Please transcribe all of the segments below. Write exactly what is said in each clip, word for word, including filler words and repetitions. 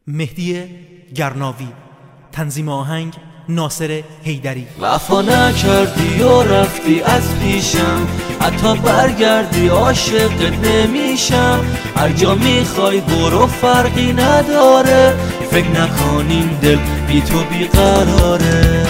مهدی گرناوی، تنظیم آهنگ ناصر حیدری. وفا نکردی و رفتی از پیشم، حتی برگردی عاشقت نمیشم. هر جا میخوای برو فرقی نداره، فکر نکنیم دل بی تو بیقراره.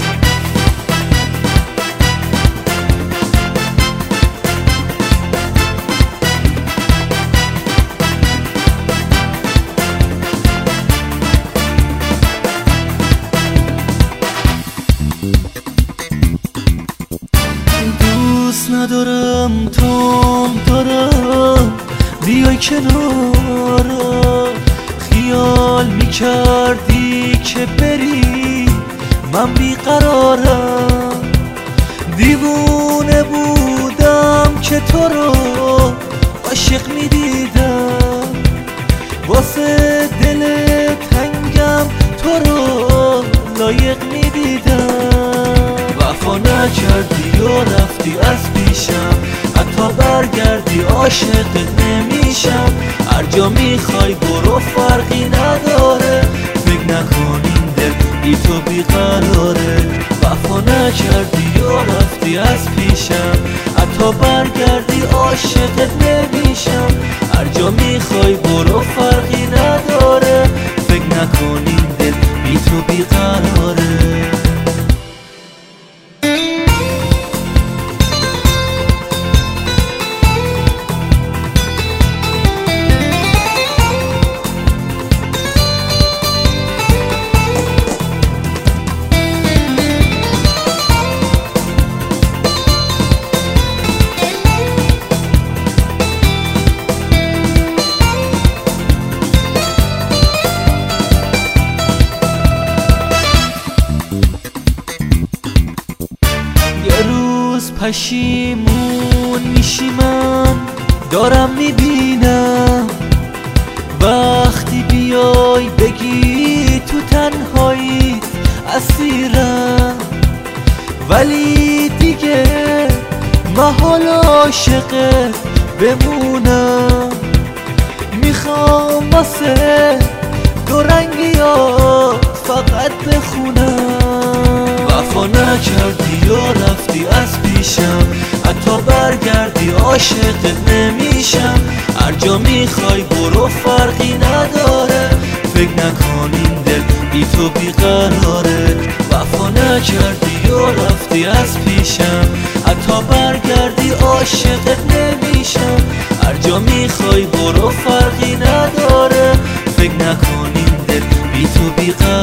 ندارم تو دارم بیای کنارم. خیال میکردی که بری من بیقرارم. دیوونه بودم که تو رو عاشق میدیدم، واسه دل تنگم تو رو لایق میدیدم. وفا نکردی و رفتی از پیشم، حتی برگردی عاشقت نمیشم. هر جا میخوای برو فرقی نداره، فکر نکنیم دل بی تو بیقراره. وفا نکردی و رفتی از پیشم، حتی برگردی عاشقت نمیشم. هر جا میخوای برو فرقی نداره، فکر نکنیم دل بی تو بیقراره. پشیمون میشی، من دارم میبینم وقتی بیای بگی تو تنهاییت اسیرم. ولی دیگه محال عاشقت بمونم، میخوام واسه دو رنگیات فقط بخونم. وفا نکردی و رفتی از پیشم، حتی برگردی عاشقت نمیشم. هر جا میخوای برو فرقی نداره، فکر نکنیم دل بی تو بیقراره. وفا نکردی و رفتی از پیشم، حتی برگردی عاشقت نمیشم. هر جا میخوای برو فرقی نداره، فکر نکنیم دل بی تو بیقراره.